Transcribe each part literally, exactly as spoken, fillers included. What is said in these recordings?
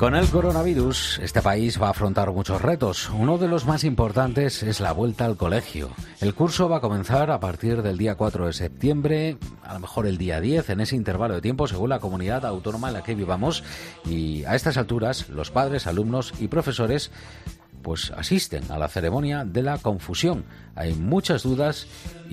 Con el coronavirus, este país va a afrontar muchos retos. Uno de los más importantes es la vuelta al colegio. El curso va a comenzar a partir del día cuatro de septiembre, a lo mejor el día diez, en ese intervalo de tiempo, según la comunidad autónoma en la que vivamos. Y a estas alturas, los padres, alumnos y profesores pues asisten a la ceremonia de la confusión. Hay muchas dudas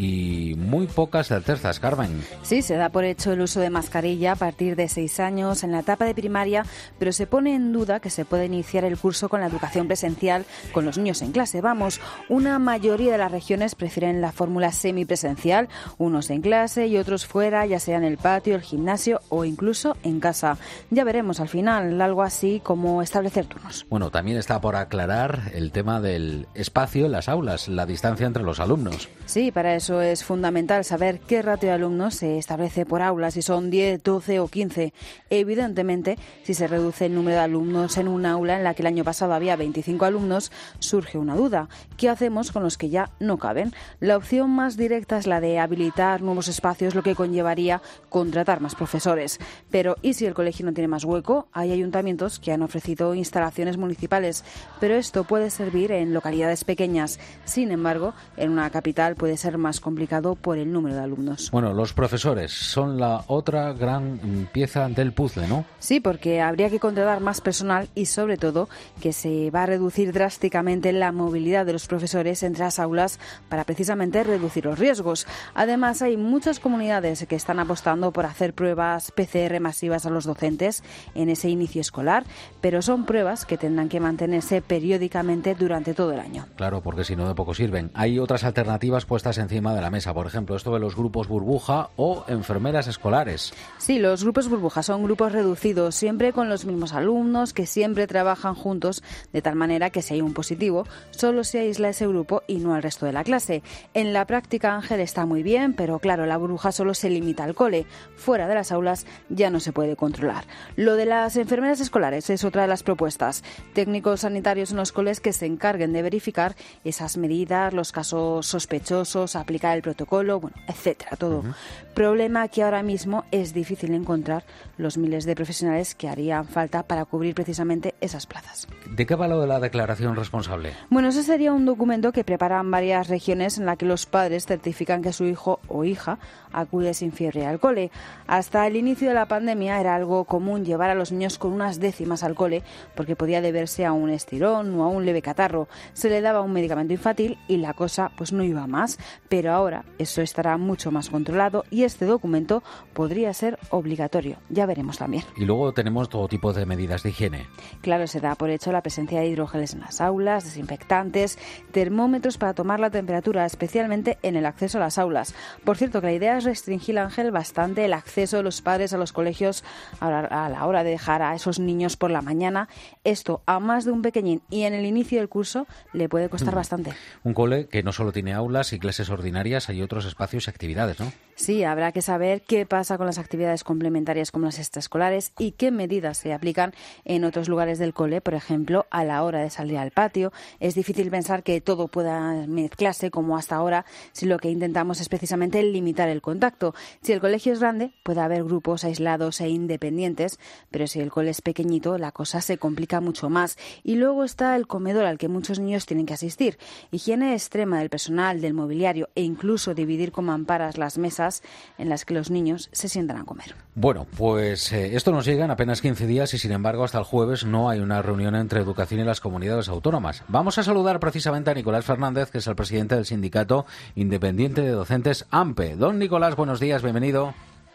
y muy pocas certezas, Carmen. Sí, se da por hecho el uso de mascarilla a partir de seis años en la etapa de primaria, pero se pone en duda que se pueda iniciar el curso con la educación presencial con los niños en clase. Vamos, una mayoría de las regiones prefieren la fórmula semipresencial, unos en clase y otros fuera, ya sea en el patio, el gimnasio o incluso en casa. Ya veremos al final algo así como establecer turnos. Bueno, también está por aclarar el tema del espacio en las aulas, la distancia entre los alumnos. Sí, para eso es fundamental saber qué ratio de alumnos se establece por aula, si son diez, doce o quince. Evidentemente, si se reduce el número de alumnos en un aula en la que el año pasado había veinticinco alumnos, surge una duda. ¿Qué hacemos con los que ya no caben? La opción más directa es la de habilitar nuevos espacios, lo que conllevaría contratar más profesores. Pero, ¿y si el colegio no tiene más hueco? Hay ayuntamientos que han ofrecido instalaciones municipales, pero esto puede servir en localidades pequeñas. Sin embargo, en una capital puede ser más complicado por el número de alumnos. Bueno, los profesores son la otra gran pieza del puzzle, ¿no? Sí, porque habría que contratar más personal y, sobre todo, que se va a reducir drásticamente la movilidad de los profesores entre las aulas para precisamente reducir los riesgos. Además, hay muchas comunidades que están apostando por hacer pruebas P C R masivas a los docentes en ese inicio escolar, pero son pruebas que tendrán que mantenerse periódicamente durante todo el año. Claro, porque si no, de poco sirven. Hay otras alternativas puestas encima de la mesa, por ejemplo, esto de los grupos burbuja o enfermeras escolares. Sí, los grupos burbuja son grupos reducidos, siempre con los mismos alumnos que siempre trabajan juntos, de tal manera que si hay un positivo, solo se aísla ese grupo y no al resto de la clase. En la práctica, Ángel, está muy bien, pero claro, la burbuja solo se limita al cole. Fuera de las aulas ya no se puede controlar. Lo de las enfermeras escolares es otra de las propuestas. Técnicos sanitarios en los coles que se encarguen de verificar esas medidas, los casos sospechosos, aplicar el protocolo, bueno, etcétera, todo. Uh-huh. Problema que ahora mismo es difícil encontrar los miles de profesionales que harían falta para cubrir precisamente esas plazas. ¿De qué va lo de la declaración responsable? Bueno, ese sería un documento que preparan varias regiones en la que los padres certifican que su hijo o hija acude sin fiebre al cole. Hasta el inicio de la pandemia era algo común llevar a los niños con unas décimas al cole porque podía deberse a un estirón o a un leve catarro. Se le daba un medicamento infantil y la cosa pues no iba más. Pero ahora eso estará mucho más controlado y este documento podría ser obligatorio. Ya veremos también. Y luego tenemos todo tipo de medidas de higiene. Claro, se da por hecho la presencia de hidrogeles en las aulas, desinfectantes, termómetros para tomar la temperatura, especialmente en el acceso a las aulas. Por cierto, que la idea es restringir, Ángel, bastante el acceso de los padres a los colegios a la, a la hora de dejar a esos niños por la mañana. Esto a más de un pequeñín y en el inicio del curso le puede costar mm. bastante. Un cole que no solo tiene aulas y clases ordinarias, hay otros espacios y actividades, ¿no? Sí, habrá que saber qué pasa con las actividades complementarias como las extraescolares y qué medidas se aplican en otros lugares del cole, por ejemplo, a la hora de salir al patio. Es difícil pensar que todo pueda mezclarse como hasta ahora si lo que intentamos es precisamente limitar el contacto. Si el colegio es grande, puede haber grupos aislados e independientes, pero si el cole es pequeñito, la cosa se complica mucho más. Y luego está el comedor al que muchos niños tienen que asistir. Higiene extrema del personal, del mobiliario e incluso dividir con mamparas las mesas en las que los niños se sientan a comer. Bueno, pues eh, esto nos llega en apenas quince días y sin embargo hasta el jueves no hay una reunión entre educación y las comunidades autónomas. Vamos a saludar precisamente a Nicolás Fernández, que es el presidente del Sindicato Independiente de Docentes AMPE. Don Nicolás, buenos días, bienvenido.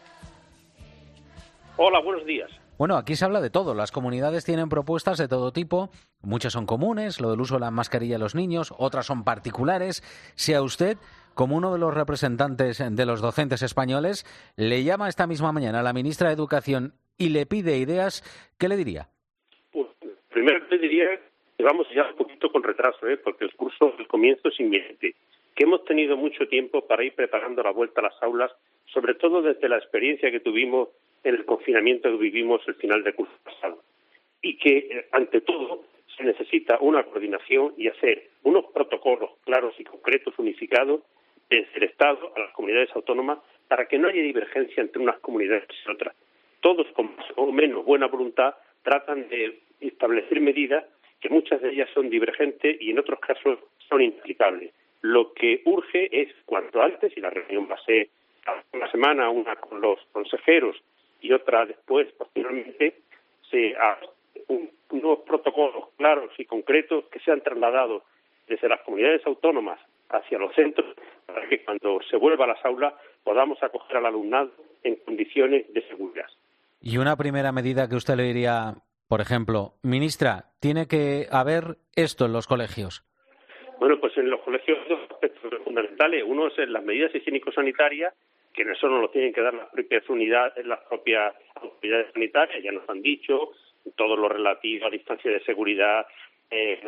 Hola, buenos días. Bueno, aquí se habla de todo. Las comunidades tienen propuestas de todo tipo. Muchas son comunes, lo del uso de la mascarilla a los niños, otras son particulares. Si a usted, como uno de los representantes de los docentes españoles, le llama esta misma mañana a la ministra de Educación y le pide ideas, ¿qué le diría? Pues, primero le diría que vamos ya un poquito con retraso, ¿eh? porque el curso, el comienzo es inminente, que hemos tenido mucho tiempo para ir preparando la vuelta a las aulas, sobre todo desde la experiencia que tuvimos en el confinamiento que vivimos el final del curso pasado. Y que, eh, ante todo, se necesita una coordinación y hacer unos protocolos claros y concretos unificados desde el Estado a las comunidades autónomas para que no haya divergencia entre unas comunidades y otras. Todos, con más o menos buena voluntad, tratan de establecer medidas que muchas de ellas son divergentes y en otros casos son inaplicables. Lo que urge es cuanto antes, y la reunión va a ser una semana, una con los consejeros y otra después, posteriormente, se hagan un, unos protocolos claros y concretos que sean trasladados desde las comunidades autónomas hacia los centros para que cuando se vuelva a las aulas podamos acoger al alumnado en condiciones de seguridad. Y una primera medida que usted le diría, por ejemplo, ministra, tiene que haber esto en los colegios. Bueno, pues en los colegios hay dos aspectos fundamentales. Uno es en las medidas higiénico-sanitarias, que en eso nos lo tienen que dar las propias unidades, las propias autoridades sanitarias, ya nos han dicho, todo lo relativo a distancia de seguridad, eh,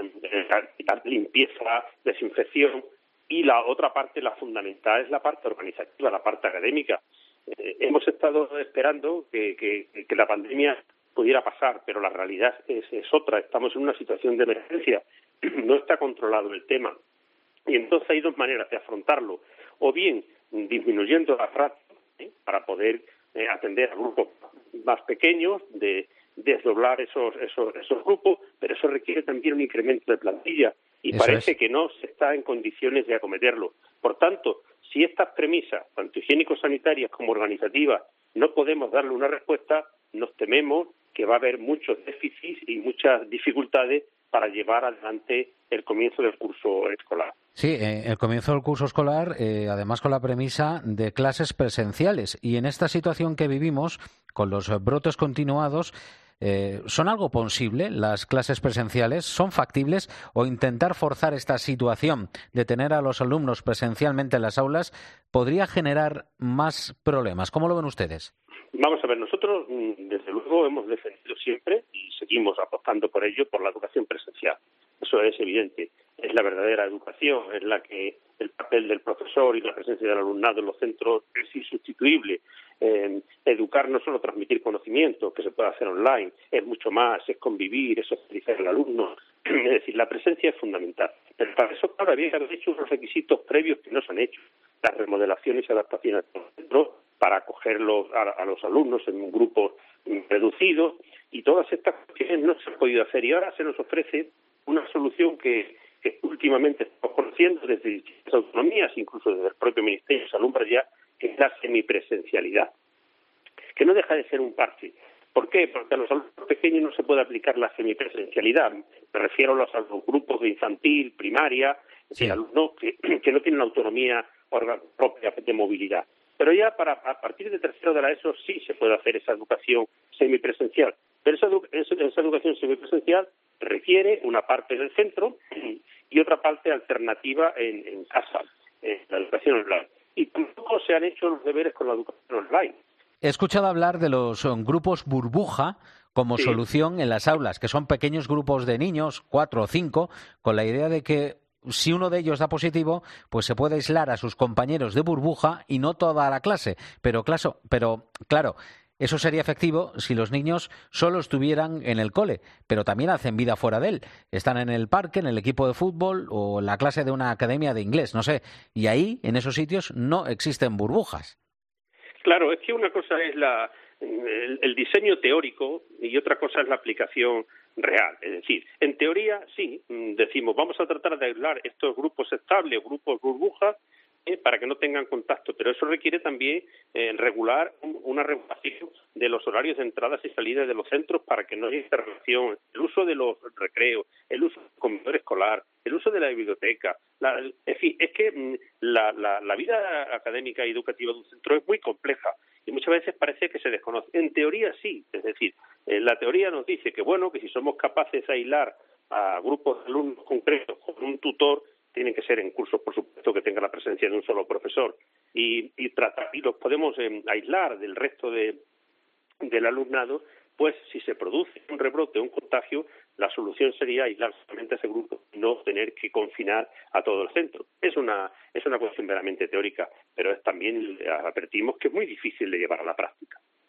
limpieza, desinfección. Y la otra parte, la fundamental, es la parte organizativa, la parte académica. Eh, hemos estado esperando que, que, que la pandemia pudiera pasar, pero la realidad es, es otra. Estamos en una situación de emergencia. No está controlado el tema. Y entonces hay dos maneras de afrontarlo. O bien disminuyendo la ratio, ¿eh? para poder eh, atender a grupos más pequeños, de desdoblar esos, esos, esos grupos, pero eso requiere también un incremento de plantilla. Y Eso parece es. que no se está en condiciones de acometerlo. Por tanto, si estas premisas, tanto higiénico-sanitarias como organizativas, no podemos darle una respuesta, nos tememos que va a haber muchos déficits y muchas dificultades para llevar adelante el comienzo del curso escolar. Sí, eh, el comienzo del curso escolar, eh, además con la premisa de clases presenciales. Y en esta situación que vivimos, con los brotes continuados, Eh, ¿son algo posible las clases presenciales? ¿Son factibles? ¿O intentar forzar esta situación de tener a los alumnos presencialmente en las aulas podría generar más problemas? ¿Cómo lo ven ustedes? Vamos a ver, nosotros desde luego hemos defendido siempre y seguimos apostando por ello, por la educación presencial. Eso es evidente. Es la verdadera educación, es la que el papel del profesor y la presencia del alumnado en los centros es insustituible. Eh, educar no solo transmitir conocimiento, que se puede hacer online, es mucho más, es convivir, es socializar al alumno. Es decir, la presencia es fundamental. Pero para eso, claro, había que haber hecho unos requisitos previos que no se han hecho. Las remodelaciones y adaptaciones de los centros para acogerlos a, a los alumnos en grupos reducidos, y todas estas cuestiones no se han podido hacer. Y ahora se nos ofrece una solución que, que últimamente estamos conociendo desde distintas autonomías, incluso desde el propio Ministerio, se alumbra ya, que es la semipresencialidad, que no deja de ser un parche. ¿Por qué? Porque a los alumnos pequeños no se puede aplicar la semipresencialidad. Me refiero a los, a los grupos de infantil, primaria, sí. de alumnos que, que no tienen autonomía propia de movilidad. Pero ya para a partir de tercero de la ESO sí se puede hacer esa educación semipresencial. Pero esa, edu esa educación semipresencial requiere una parte del centro y otra parte alternativa en, en casa, en la educación online. Y tampoco se han hecho los deberes con la educación online. He escuchado hablar de los grupos burbuja como sí. solución en las aulas, que son pequeños grupos de niños, cuatro o cinco, con la idea de que si uno de ellos da positivo, pues se puede aislar a sus compañeros de burbuja y no toda la clase. Pero, claro, pero claro, eso sería efectivo si los niños solo estuvieran en el cole, pero también hacen vida fuera de él. Están en el parque, en el equipo de fútbol o en la clase de una academia de inglés, no sé. Y ahí, en esos sitios, no existen burbujas. Claro, es que una cosa es la, el, el diseño teórico y otra cosa es la aplicación real. Es decir, en teoría sí, decimos vamos a tratar de aislar estos grupos estables, grupos burbujas, eh, para que no tengan contacto, pero eso requiere también eh, regular un, una regulación de los horarios de entradas y salidas de los centros para que no haya interrelación, el uso de los recreos, el uso del comedor escolar, el uso de la biblioteca. La, en fin, es que la, la, la vida académica y educativa de un centro es muy compleja y muchas veces parece que se desconoce. En teoría sí, es decir, eh, la teoría nos dice que bueno, que si somos capaces de aislar a grupos de alumnos concretos con un tutor, tienen que ser en cursos, por supuesto, que tenga la presencia de un solo profesor y, y tratar y los podemos eh, aislar del resto de, del alumnado, pues si se produce un rebrote o un contagio, la solución sería aislar solamente a ese grupo y no tener que confinar a todo el centro. Es una es una cuestión meramente teórica, pero es también advertimos que es muy difícil de llevar a la práctica.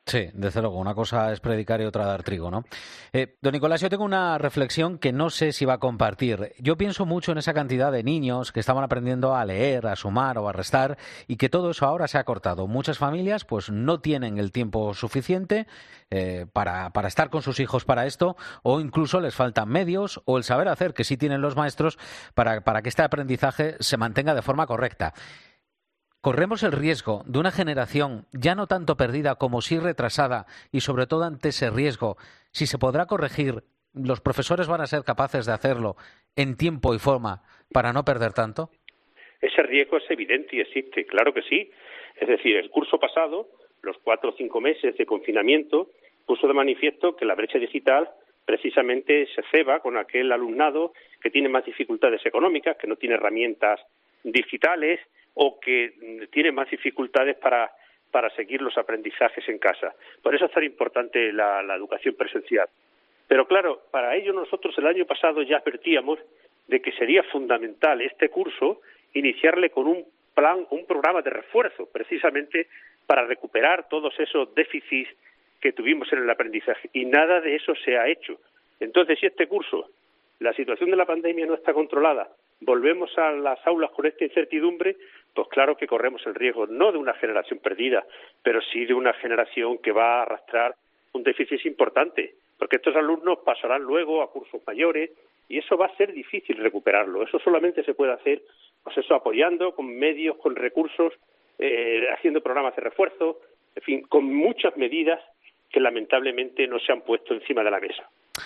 Sí, desde luego. Una cosa es predicar y otra dar trigo, ¿no? Eh, don Nicolás, yo tengo una reflexión que no sé si va a compartir. Yo pienso mucho en esa cantidad de niños que estaban aprendiendo a leer, a sumar o a restar y que todo eso ahora se ha cortado. Muchas familias pues no tienen el tiempo suficiente eh, para, para estar con sus hijos para esto, o incluso les faltan medios o el saber hacer que sí tienen los maestros para, para que este aprendizaje se mantenga de forma correcta. Corremos el riesgo de una generación ya no tanto perdida como sí retrasada, y sobre todo ante ese riesgo, si se podrá corregir, ¿los profesores van a ser capaces de hacerlo en tiempo y forma para no perder tanto? Ese riesgo es evidente y existe, claro que sí. Es decir, el curso pasado, los cuatro o cinco meses de confinamiento, puso de manifiesto que la brecha digital precisamente se ceba con aquel alumnado que tiene más dificultades económicas, que no tiene herramientas digitales, o que tiene más dificultades para, para seguir los aprendizajes en casa. Por eso es tan importante la, la educación presencial. Pero claro, para ello nosotros el año pasado ya advertíamos de que sería fundamental este curso iniciarle con un plan, un programa de refuerzo, precisamente para recuperar todos esos déficits que tuvimos en el aprendizaje. Y nada de eso se ha hecho. Entonces, si este curso, la situación de la pandemia no está controlada, volvemos a las aulas con esta incertidumbre, pues claro que corremos el riesgo no de una generación perdida, pero sí de una generación que va a arrastrar un déficit importante, porque estos alumnos pasarán luego a cursos mayores y eso va a ser difícil recuperarlo. Eso solamente se puede hacer, pues eso, apoyando con medios, con recursos, eh, haciendo programas de refuerzo, en fin, con muchas medidas que lamentablemente no se han puesto encima de la mesa.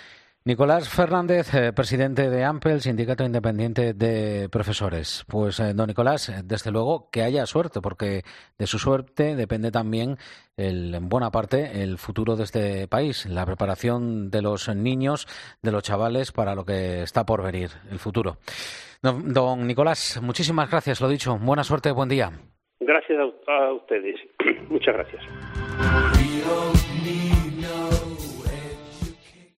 Nicolás Fernández, eh, presidente de AMPE, el Sindicato Independiente de Profesores. Pues, eh, don Nicolás, eh, desde luego que haya suerte, porque de su suerte depende también, el, en buena parte, el futuro de este país, la preparación de los niños, de los chavales, para lo que está por venir, el futuro. Don, don Nicolás, muchísimas gracias, lo dicho. Buena suerte, buen día. Gracias a, a ustedes. Muchas gracias.